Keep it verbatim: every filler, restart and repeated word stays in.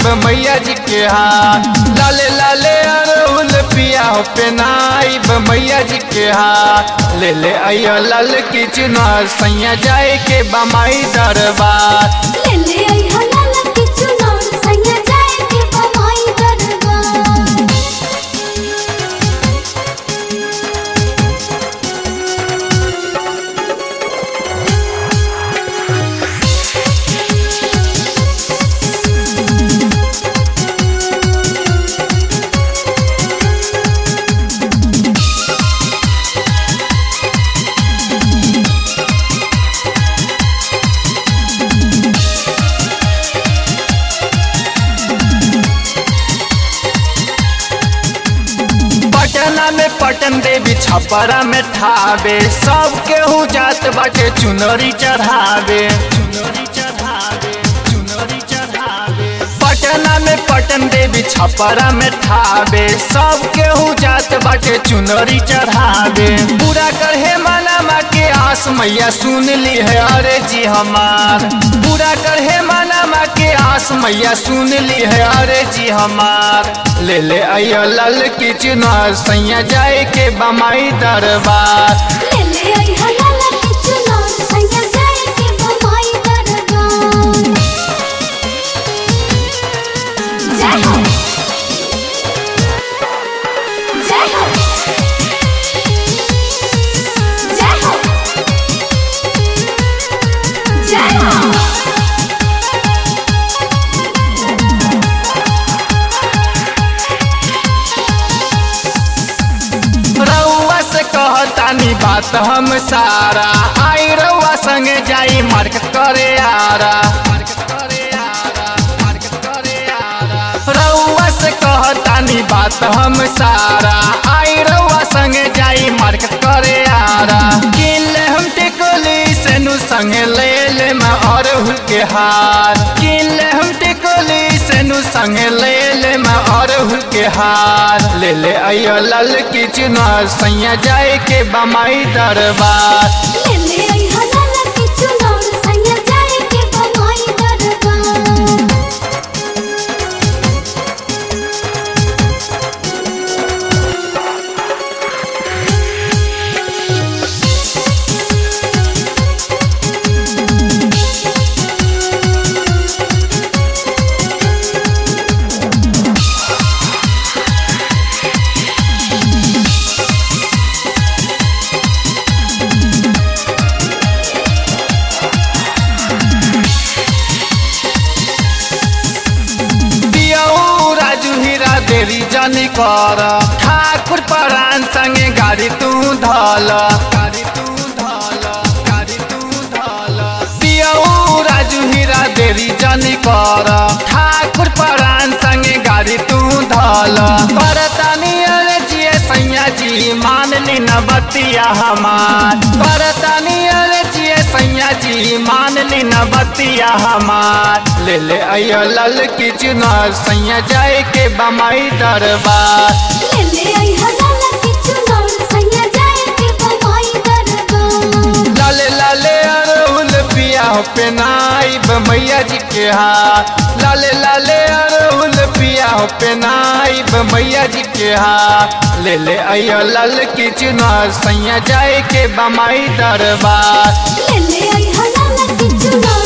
मैया जी के हाथ। लाले लाले अरहुल पिया हो पेनाई मैया जी के हाथ। ले ले आइयो लाल की चुनार सैया जाए के बमाई दरबार। ले ले आइयो लाल की चुनार सैया जाए के बमाई दरबार। पटना में पटन देवी छपरा में ठावे सब केहू जात बाटे चुनरी चढ़ावे चुनरी चढ़ावे चुनरी चढ़ावे। पटना में पटन देवी छपरा में ठावे सब केहू जात बाटे चुनरी चढ़ावे। पूरा करहे मनमा के आस मैया सुन ली है अरे जी हमार। पूरा करहे मनमा के आस मैया सुन ली है अरे जी हमार। ले ले आइयो लाल की चुनार सैया जाए के बमाई दरबार। ले ले आइयो लाल की चुनार सैया जाए के बमाई दरबार। जय हो जय हो जय हो जय हो। रउआ से कहतानी बात हम सारा आई रउआ संगे जाई मार्केट करे आरा। रउआ से कहतानी बात हम सारा आई रउआ संगे जाई मार्केट करे आरा। किन ले हम टिकोली से नु संगे ले ले मैं और हुल के हार। किन ले हम टिकोली से नु संगे ले ले मैं और हुल के हार। ले ले आइयो लाल की चुनार सैया जाए के बमाई दरबार। ले ले आइयो लाल की चुनार सैया जाए के बमाई दरबार। देरी जानी कर ठाकुर परान संगे गाड़ी तू धल गाड़ी तू धल गाड़ी तू धल। पियऊ राजू हीरा देरी जानी कर ठाकुर परान संगे गाड़ी तू धल। करतानी अरे जिए सैया जी मान ली न बतिया हमार। करतानी अरे जिए सैया जी मान ली न बतिया हमार। ले ले आइयो लाल की चुनार सैया जाए के बमाई दरबार। ले ले आइयो लाल की चुनार सैया जाए के बमाई दरबार। लाले लाले अरहुल पिया हो पेनाई मैया जी के हाथ। लाले लाले अरहुल पिया हो पेनाई मैया जी के हाथ। ले ले आइयो लाल की चुनार सैया जाए के बमाई दरबार। ले ले आइयो लाल की चुनार